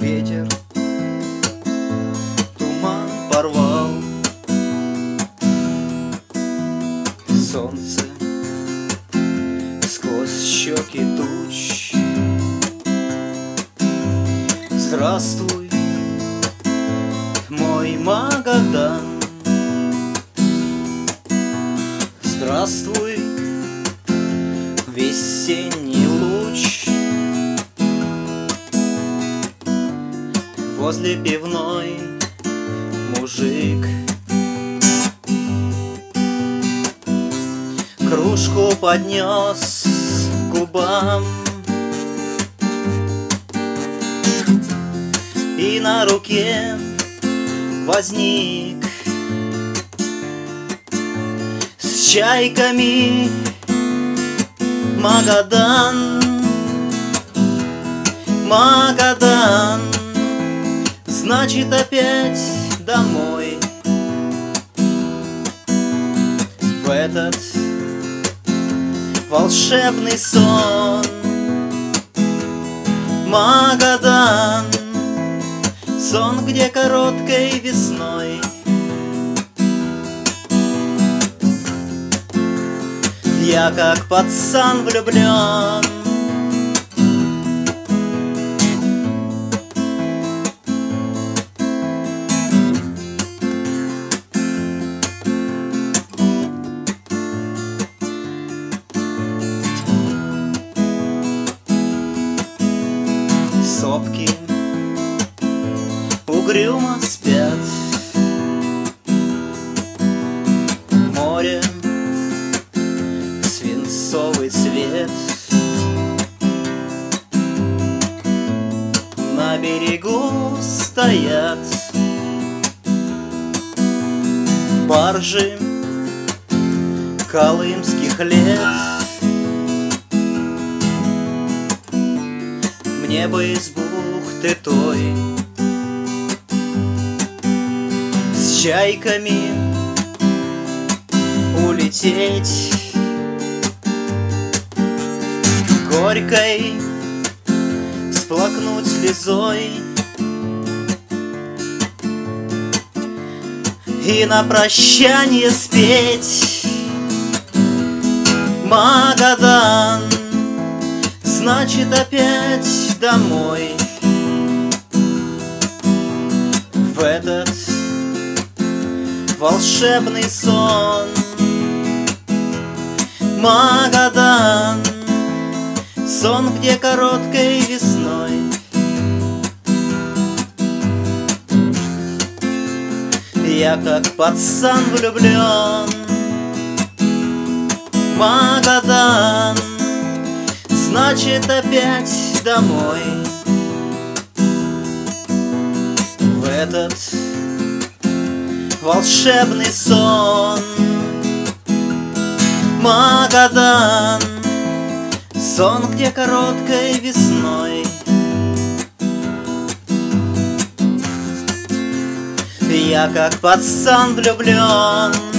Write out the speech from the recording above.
ветер туман порвал, солнце сквозь щеки туч. Здравствуй, мой Магадан, здравствуй, весенний луч. Возле пивной мужик кружку поднес к губам, и на руке возник с чайками Магадан. Магадан, значит, опять домой. В этот волшебный сон. Магадан, сон, где короткой весной я как пацан влюблен. Сопки угрюмо спят, море свинцовый цвет, на берегу стоят баржи колымских лет. Мне бы из бухты той с чайками улететь, горькой сплакнуть слезой и на прощанье спеть. Магадан, значит, опять домой. В этот волшебный сон. Магадан, сон, где короткой весной я как пацан влюблен. Магадан, значит, опять домой. В этот волшебный сон. Магадан, сон, где короткой весной я как пацан влюблен.